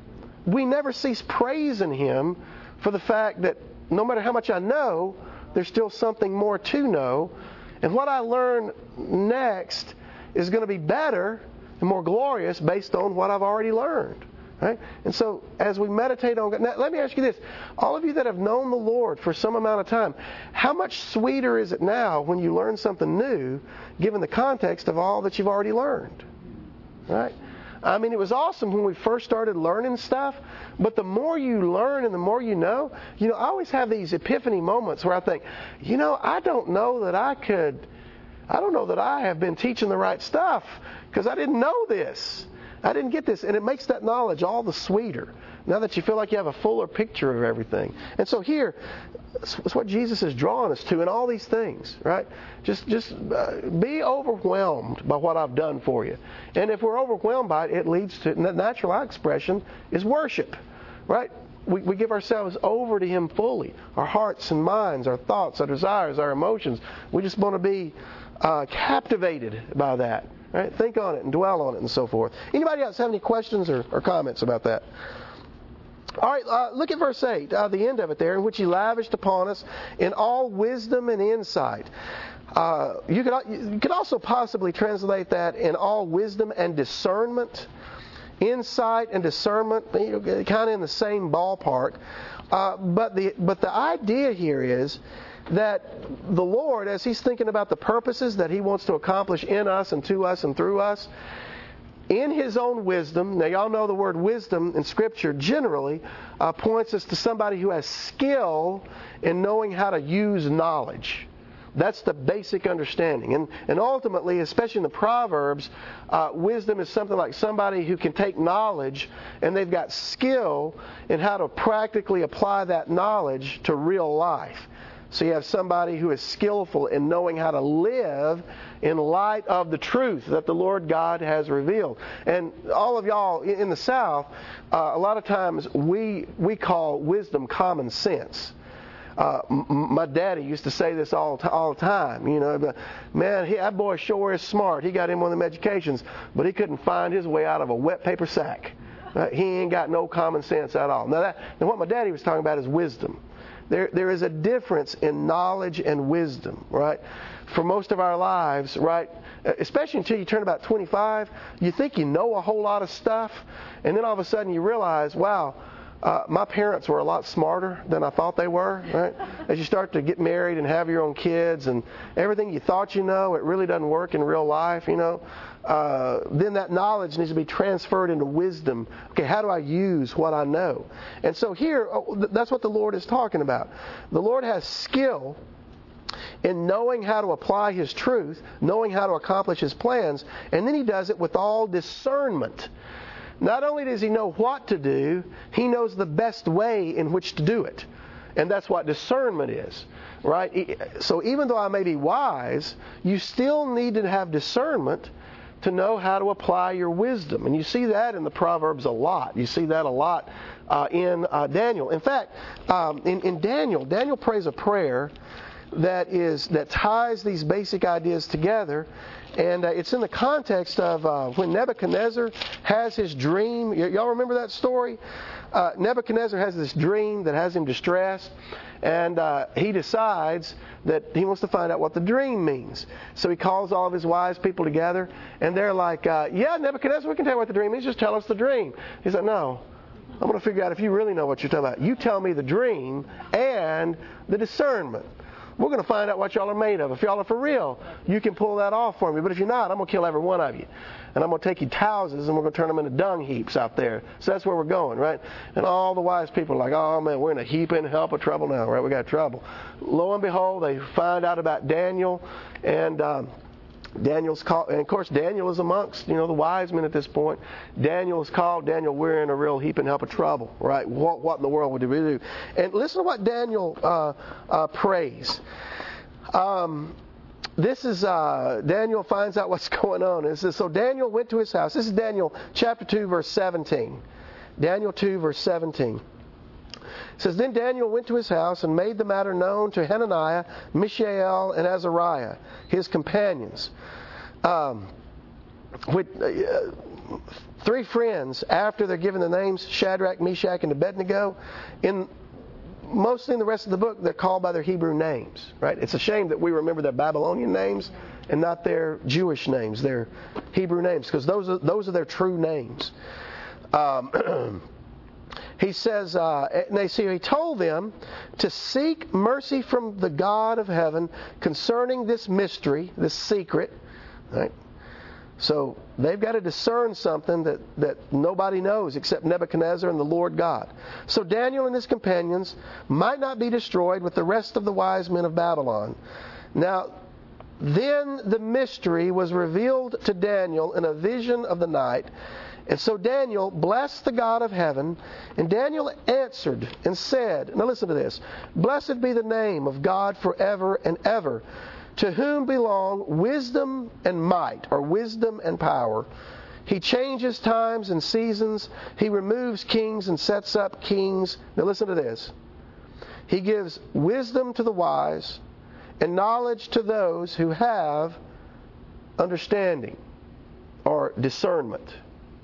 We never cease praising Him for the fact that no matter how much I know, there's still something more to know. And what I learn next is going to be better and more glorious based on what I've already learned. Right? And so, as we meditate on God, now let me ask you this. All of you that have known the Lord for some amount of time, how much sweeter is it now when you learn something new, given the context of all that you've already learned? Right? I mean, it was awesome when we first started learning stuff, but the more you learn and the more you know, you know, I always have these epiphany moments where I think, you know, I don't know that I could, I don't know that I have been teaching the right stuff because I didn't know this. I didn't get this. And it makes that knowledge all the sweeter now that you feel like you have a fuller picture of everything. And so here, it's what Jesus is drawing us to in all these things, right? Just just uh, be overwhelmed by what I've done for you. And if we're overwhelmed by it, it leads to, the natural expression is worship, right? We, we give ourselves over to Him fully. Our hearts and minds, our thoughts, our desires, our emotions. We just want to be uh, captivated by that. Right? Think on it and dwell on it and so forth. Anybody else have any questions or, or comments about that? All right, uh, look at verse eight, uh, the end of it there, in which He lavished upon us in all wisdom and insight. Uh, you, could, you could also possibly translate that in all wisdom and discernment. Insight and discernment, you know, kind of in the same ballpark. Uh, but the but the idea here is that the Lord, as He's thinking about the purposes that He wants to accomplish in us and to us and through us, in His own wisdom, now y'all know the word wisdom in Scripture generally uh, points us to somebody who has skill in knowing how to use knowledge. That's the basic understanding. And, and ultimately, especially in the Proverbs, uh, wisdom is something like somebody who can take knowledge and they've got skill in how to practically apply that knowledge to real life. So you have somebody who is skillful in knowing how to live in light of the truth that the Lord God has revealed. And all of y'all in the South, uh, a lot of times we we call wisdom common sense. Uh, m- my daddy used to say this all t- all the time. You know, but, man, he, that boy sure is smart. He got him one of them educations, but he couldn't find his way out of a wet paper sack. Uh, he ain't got no common sense at all. Now, that, now what my daddy was talking about is wisdom. There, there is a difference in knowledge and wisdom, right? For most of our lives, right? Especially until you turn about twenty-five, you think you know a whole lot of stuff, and then all of a sudden you realize, wow, uh, my parents were a lot smarter than I thought they were, right? As you start to get married and have your own kids, and everything you thought you know, it really doesn't work in real life, you know. Uh, then that knowledge needs to be transferred into wisdom. Okay, how do I use what I know? And so here, that's what the Lord is talking about. The Lord has skill in knowing how to apply His truth, knowing how to accomplish His plans, and then He does it with all discernment. Not only does He know what to do, He knows the best way in which to do it. And that's what discernment is, right? So even though I may be wise, you still need to have discernment to know how to apply your wisdom. And you see that in the Proverbs a lot. You see that a lot uh, in uh, Daniel. In fact, um, in, in Daniel, Daniel prays a prayer that is that ties these basic ideas together. And uh, it's in the context of uh, when Nebuchadnezzar has his dream. Y- y'all remember that story? Uh, Nebuchadnezzar has this dream that has him distressed, and uh, he decides that he wants to find out what the dream means. So he calls all of his wise people together, and they're like, uh, yeah, Nebuchadnezzar, we can tell you what the dream means. Just tell us the dream. He's like, no, I'm going to figure out if you really know what you're talking about. You tell me the dream and the discernment. We're going to find out what y'all are made of. If y'all are for real, you can pull that off for me. But if you're not, I'm going to kill every one of you. And I'm going to take you to houses, and we're going to turn them into dung heaps out there. So that's where we're going, right? And all the wise people are like, oh, man, we're in a heap and help of trouble now, right? We got trouble. Lo and behold, they find out about Daniel, and um, Daniel's called, and of course Daniel is amongst, you know, the wise men at this point. Daniel is called, Daniel, we're in a real heap and help of trouble, right? What, what in the world would we do? And listen to what Daniel uh, uh, prays. Um, this is, uh, Daniel finds out what's going on. It says, so Daniel went to his house. This is Daniel chapter two, verse seventeen. Daniel two, verse seventeen. It says, then Daniel went to his house and made the matter known to Hananiah, Mishael, and Azariah, his companions. Um, with, uh, three friends, after they're given the names Shadrach, Meshach, and Abednego, in mostly in the rest of the book, they're called by their Hebrew names, right? It's a shame that we remember their Babylonian names and not their Jewish names, their Hebrew names, because those are, those are their true names. Um, he says, uh, and they see, he told them to seek mercy from the God of heaven concerning this mystery, this secret, right? So they've got to discern something that, that nobody knows except Nebuchadnezzar and the Lord God. So Daniel and his companions might not be destroyed with the rest of the wise men of Babylon. Now, then the mystery was revealed to Daniel in a vision of the night. And so Daniel blessed the God of heaven, and Daniel answered and said, now listen to this, blessed be the name of God forever and ever, to whom belong wisdom and might, or wisdom and power. He changes times and seasons. He removes kings and sets up kings. Now listen to this. He gives wisdom to the wise and knowledge to those who have understanding or discernment.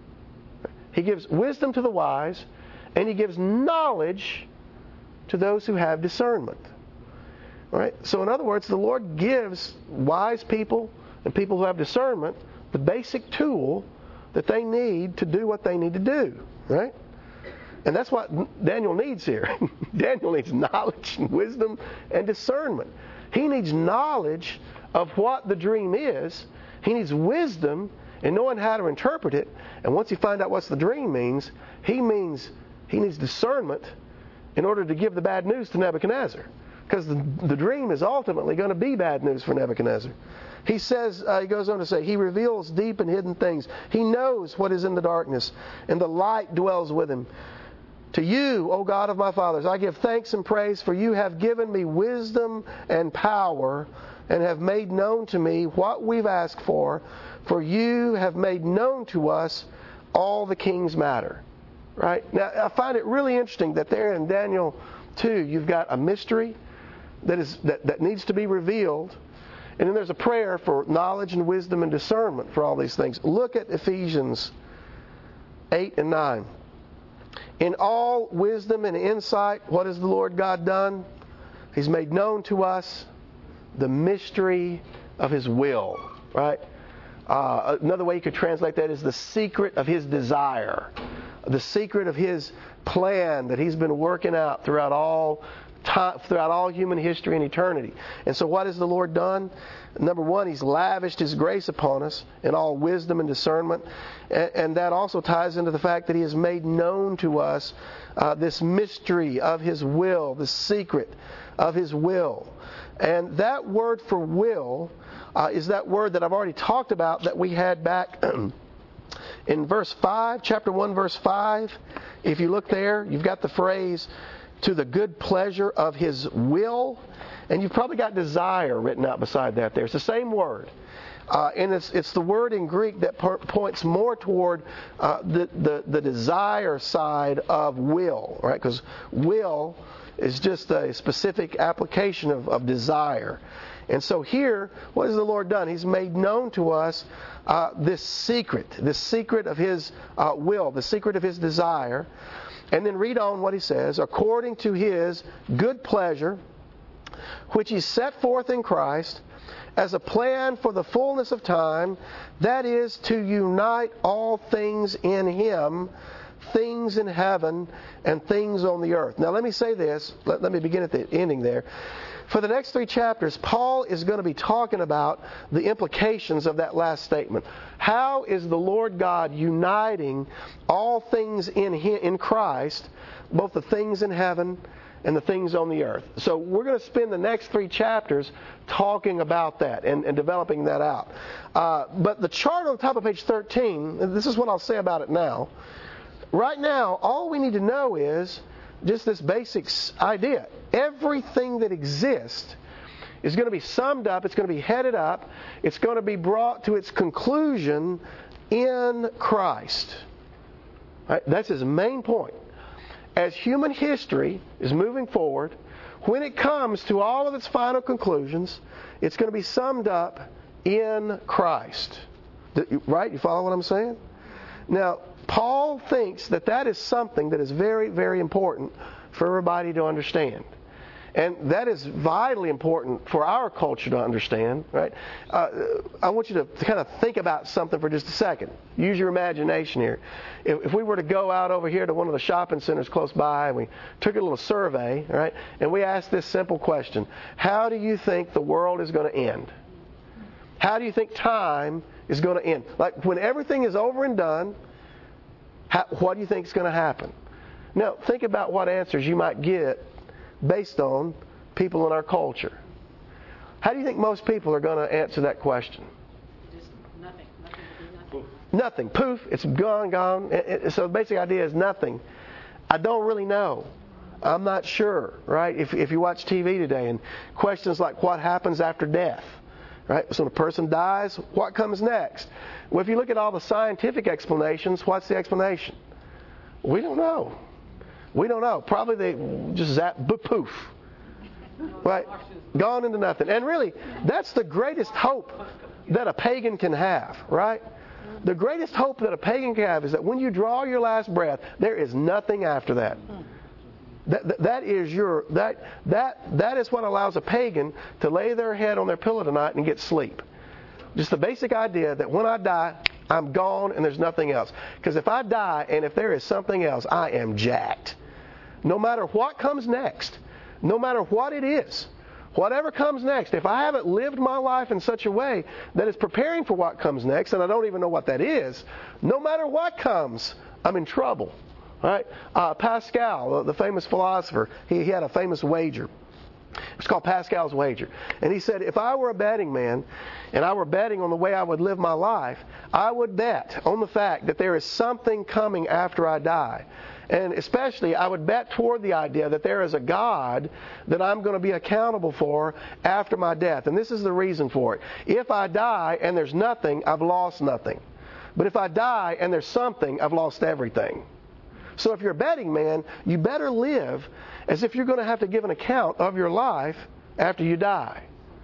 He gives wisdom to the wise, and He gives knowledge to those who have discernment. All right? So in other words, the Lord gives wise people and people who have discernment the basic tool that they need to do what they need to do. Right? And that's what Daniel needs here. Daniel needs knowledge and wisdom and discernment. He needs knowledge of what the dream is. He needs wisdom in knowing how to interpret it. And once he finds out what the dream means, he means he needs discernment in order to give the bad news to Nebuchadnezzar. Because the, the dream is ultimately going to be bad news for Nebuchadnezzar. He says, uh, he goes on to say, He reveals deep and hidden things. He knows what is in the darkness, and the light dwells with Him. To you, O God of my fathers, I give thanks and praise, for you have given me wisdom and power, and have made known to me what we've asked for, for you have made known to us all the king's matter. Right? Now, I find it really interesting that there in Daniel two, you've got a mystery that is that, that needs to be revealed, and then there's a prayer for knowledge and wisdom and discernment for all these things. Look at Ephesians eight and nine. In all wisdom and insight, what has the Lord God done? He's made known to us the mystery of His will, right? Uh, another way you could translate that is the secret of His desire, the secret of His plan that He's been working out throughout all time, throughout all human history and eternity. And so what has the Lord done? Number one, He's lavished His grace upon us in all wisdom and discernment. And, and that also ties into the fact that He has made known to us uh, this mystery of His will, the secret of His will. And that word for will uh, is that word that I've already talked about that we had back in verse five, chapter one, verse five. If you look there, you've got the phrase, to the good pleasure of His will. And you've probably got desire written out beside that there. It's the same word. Uh, and it's it's the word in Greek that per- points more toward uh, the, the, the desire side of will, right? Because will is just a specific application of, of desire. And so here, what has the Lord done? He's made known to us uh, this secret, this secret of His uh, will, the secret of His desire. And then read on what He says, according to His good pleasure, which He set forth in Christ, as a plan for the fullness of time, that is, to unite all things in Him, things in heaven and things on the earth. Now let me say this, let, let me begin at the ending there. For the next three chapters, Paul is going to be talking about the implications of that last statement. How is the Lord God uniting all things in Him, in Christ, both the things in heaven and the things on the earth? So we're going to spend the next three chapters talking about that and, and developing that out. Uh, but the chart on the top of page thirteen, this is what I'll say about it now. Right now, all we need to know is just this basic idea. Everything that exists is going to be summed up, it's going to be headed up, it's going to be brought to its conclusion in Christ. Right? That's his main point. As human history is moving forward, when it comes to all of its final conclusions, it's going to be summed up in Christ. Right? You follow what I'm saying? Now, Paul thinks that that is something that is very, very important for everybody to understand. And that is vitally important for our culture to understand, right? Uh, I want you to kind of think about something for just a second. Use your imagination here. If, if we were to go out over here to one of the shopping centers close by and we took a little survey, right, and we asked this simple question: how do you think the world is going to end? How do you think time is going to end? Like when everything is over and done, how, what do you think is going to happen? Now, think about what answers you might get based on people in our culture. How do you think most people are going to answer that question? Just nothing. Nothing to do, nothing. Nothing. Poof, it's gone, gone. It, it, so the basic idea is nothing. I don't really know. I'm not sure, right? If, if you watch T V today and questions like what happens after death, right? So when a person dies, what comes next? Well, if you look at all the scientific explanations, what's the explanation? We don't know. We don't know. Probably they just zap, poof. Right? Gone into nothing. And really, that's the greatest hope that a pagan can have, right? The greatest hope that a pagan can have is that when you draw your last breath, there is nothing after that. That, that, that is your that that that is what allows a pagan to lay their head on their pillow tonight and get sleep. Just the basic idea that when I die, I'm gone and there's nothing else. Because if I die and if there is something else, I am jacked. No matter what comes next, no matter what it is, whatever comes next, if I haven't lived my life in such a way that is preparing for what comes next, and I don't even know what that is, no matter what comes, I'm in trouble. Right? Uh, Pascal, the famous philosopher, he, he had a famous wager. It's called Pascal's wager. And he said, if I were a betting man and I were betting on the way I would live my life, I would bet on the fact that there is something coming after I die. And especially, I would bet toward the idea that there is a God that I'm going to be accountable for after my death. And this is the reason for it. If I die and there's nothing, I've lost nothing. But if I die and there's something, I've lost everything. So if you're a betting man, you better live as if you're going to have to give an account of your life after you die.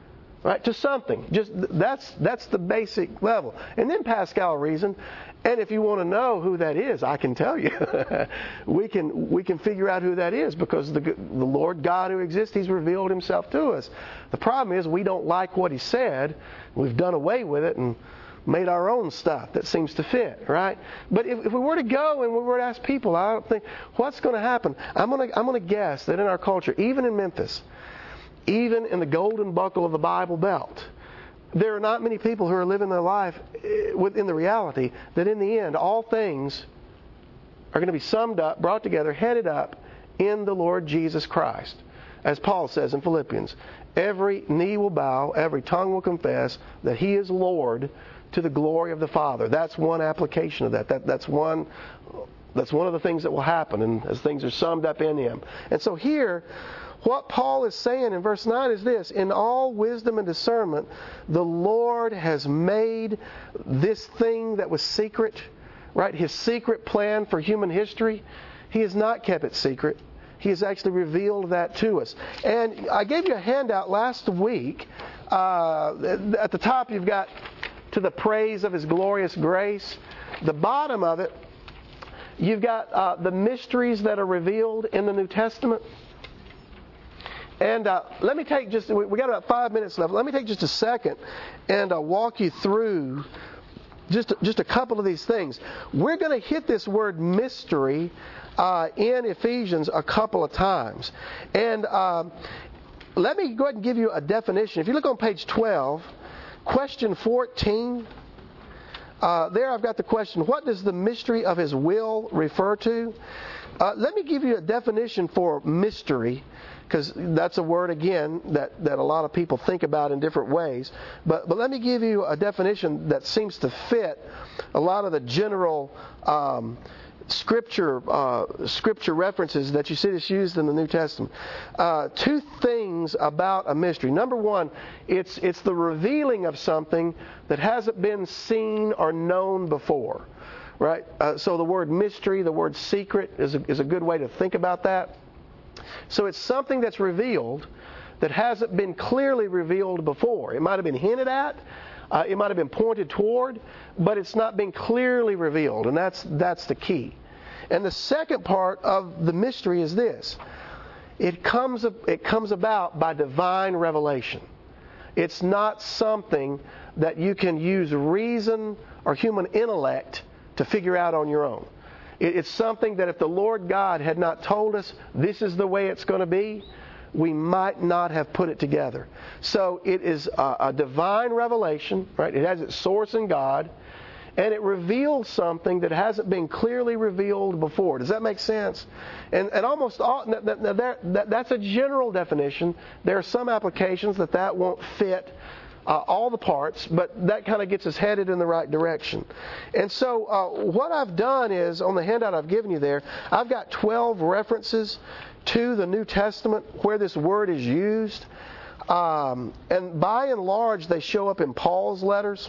right? To something. Just that's that's the basic level. And then Pascal reasoned, and if you want to know who that is, I can tell you. we can we can figure out who that is because the the Lord God who exists, He's revealed Himself to us. The problem is we don't like what He said. We've done away with it and made our own stuff that seems to fit, right? But if, if we were to go and we were to ask people, I don't think what's going to happen. I'm going to I'm going to guess that in our culture, even in Memphis, even in the golden buckle of the Bible Belt, there are not many people who are living their life within the reality that in the end, all things are going to be summed up, brought together, headed up in the Lord Jesus Christ. As Paul says in Philippians, every knee will bow, every tongue will confess that He is Lord to the glory of the Father. That's one application of that. that that's one that's one of the things that will happen and as things are summed up in Him. And so here, what Paul is saying in verse nine is this: in all wisdom and discernment, the Lord has made this thing that was secret, right? His secret plan for human history, He has not kept it secret. He has actually revealed that to us. And I gave you a handout last week. Uh, at the top you've got to the praise of His glorious grace. The bottom of it, you've got uh, the mysteries that are revealed in the New Testament. And uh, let me take just, we got about five minutes left. Let me take just a second and uh, walk you through just, just a couple of these things. We're going to hit this word mystery uh, in Ephesians a couple of times. And uh, let me go ahead and give you a definition. If you look on page twelve, question fourteen, uh, there I've got the question, what does the mystery of His will refer to? Uh, let me give you a definition for mystery, because that's a word, again, that, that a lot of people think about in different ways. But, but let me give you a definition that seems to fit a lot of the general um, scripture uh, scripture references that you see this used in the New Testament. Uh, two things about a mystery. Number one, it's it's the revealing of something that hasn't been seen or known before. Right? Uh, so the word mystery, the word secret is a, is a good way to think about that. So it's something that's revealed that hasn't been clearly revealed before. It might have been hinted at, uh, it might have been pointed toward, but it's not been clearly revealed, and that's that's the key. And the second part of the mystery is this: it comes it comes about by divine revelation. It's not something that you can use reason or human intellect to figure out on your own. It's something that if the Lord God had not told us this is the way it's going to be, we might not have put it together. So it is a, a divine revelation, right? It has its source in God, and it reveals something that hasn't been clearly revealed before. Does that make sense? And, and almost all, that, that, that, that's a general definition. There are some applications that that won't fit Uh, all the parts, but that kind of gets us headed in the right direction. And so uh, what I've done is, on the handout I've given you there, I've got twelve references to the New Testament where this word is used. Um, and by and large, they show up in Paul's letters.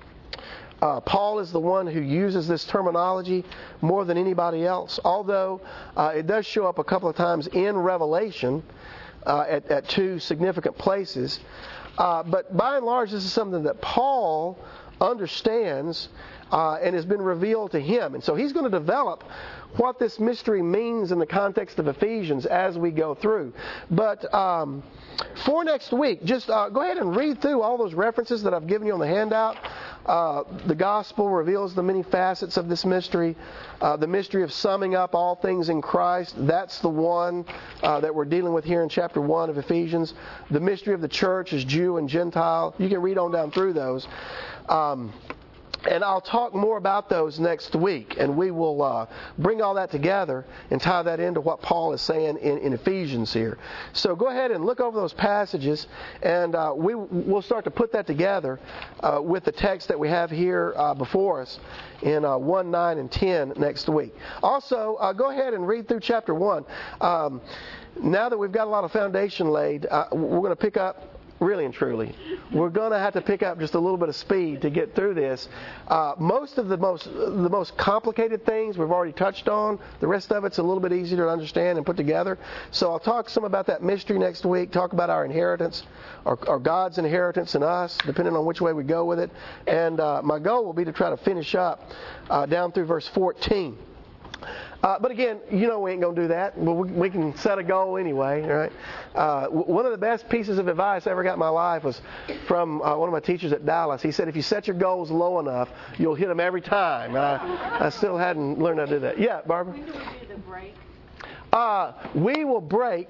Uh, Paul is the one who uses this terminology more than anybody else, although uh, it does show up a couple of times in Revelation uh, at, at two significant places. Uh, but by and large, this is something that Paul understands uh, and has been revealed to him. And so he's going to develop what this mystery means in the context of Ephesians as we go through. But um, for next week, just uh, go ahead and read through all those references that I've given you on the handout. Uh, the gospel reveals the many facets of this mystery. Uh, the mystery of summing up all things in Christ, that's the one uh, that we're dealing with here in chapter one of Ephesians. The mystery of the church is Jew and Gentile. You can read on down through those. Um, And I'll talk more about those next week, and we will uh, bring all that together and tie that into what Paul is saying in, in Ephesians here. So go ahead and look over those passages, and uh, we, we'll start to put that together uh, with the text that we have here uh, before us in uh, one, nine, and ten next week. Also, uh, go ahead and read through chapter one. Um, now that we've got a lot of foundation laid, uh, we're going to pick up really and truly. We're going to have to pick up just a little bit of speed to get through this. Uh, most of the most the most complicated things we've already touched on. The rest of it's a little bit easier to understand and put together. So I'll talk some about that mystery next week, talk about our inheritance, or, or God's inheritance in us, depending on which way we go with it. And uh, my goal will be to try to finish up uh, down through verse fourteen. Uh, but again, you know we ain't going to do that. Well, we, we can set a goal anyway, right? Uh, w- one of the best pieces of advice I ever got in my life was from uh, one of my teachers at Dallas. He said, if you set your goals low enough, you'll hit them every time. And I, I still hadn't learned how to do that. Yeah, Barbara? When do we do the break? Uh, we will break...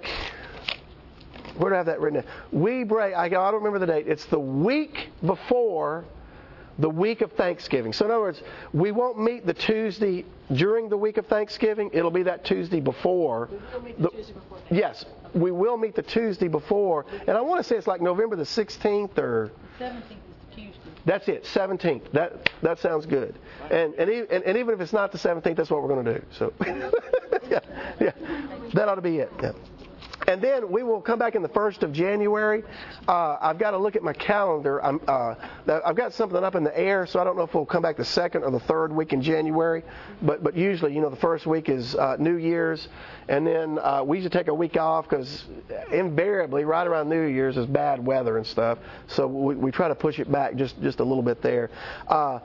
Where do I have that written down? We break... I, I don't remember the date. It's the week before... the week of Thanksgiving. So in other words, we won't meet the Tuesday during the week of Thanksgiving. It'll be that Tuesday before. We will meet the, the Tuesday before Thanksgiving. Yes, we will meet the Tuesday before. And I want to say it's like November the sixteenth or... seventeenth is the Tuesday. That's it, seventeenth. That that sounds good. And and, and, and even if it's not the seventeenth, that's what we're going to do. So, yeah, yeah, that ought to be it. Yeah. And then we will come back in the first of January. Uh, I've got to look at my calendar. I'm, uh, I've got something up in the air, so I don't know if we'll come back the second or the third week in January. But but usually, you know, the first week is uh, New Year's, and then uh, we usually take a week off because invariably, right around New Year's is bad weather and stuff. So we, we try to push it back just just a little bit there. Uh,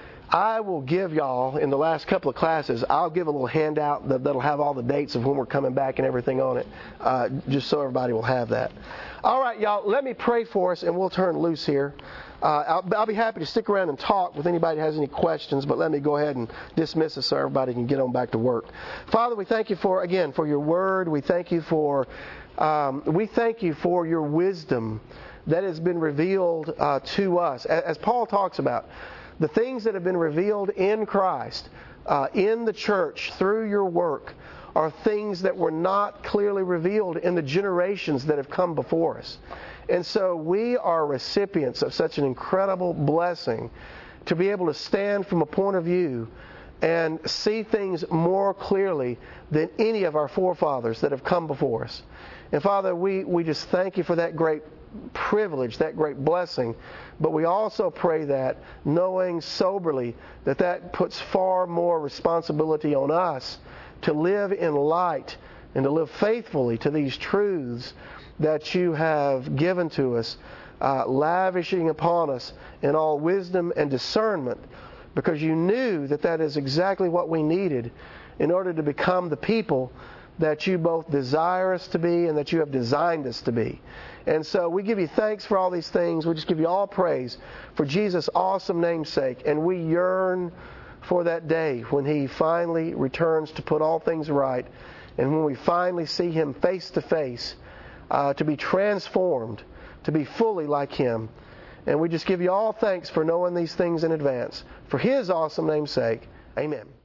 I will give y'all, in the last couple of classes, I'll give a little handout that, that'll have all the dates of when we're coming back and everything on it, uh, just so everybody will have that. All right, y'all, let me pray for us, and we'll turn loose here. Uh, I'll, I'll be happy to stick around and talk with anybody who has any questions, but let me go ahead and dismiss us so everybody can get on back to work. Father, we thank you for, again, for your word. We thank you for, um, we thank you for your wisdom that has been revealed uh, to us. As Paul talks about, the things that have been revealed in Christ, uh, in the church, through your work, are things that were not clearly revealed in the generations that have come before us. And so we are recipients of such an incredible blessing to be able to stand from a point of view and see things more clearly than any of our forefathers that have come before us. And Father, we, we just thank you for that great privilege, that great blessing. But we also pray that, knowing soberly that that puts far more responsibility on us to live in light and to live faithfully to these truths that you have given to us, uh, lavishing upon us in all wisdom and discernment, because you knew that that is exactly what we needed in order to become the people that you both desire us to be and that you have designed us to be. And so we give you thanks for all these things. We just give you all praise for Jesus' awesome name's sake. And we yearn for that day when he finally returns to put all things right, and when we finally see him face to face, uh, to be transformed, to be fully like him. And we just give you all thanks for knowing these things in advance. For his awesome name's sake, amen.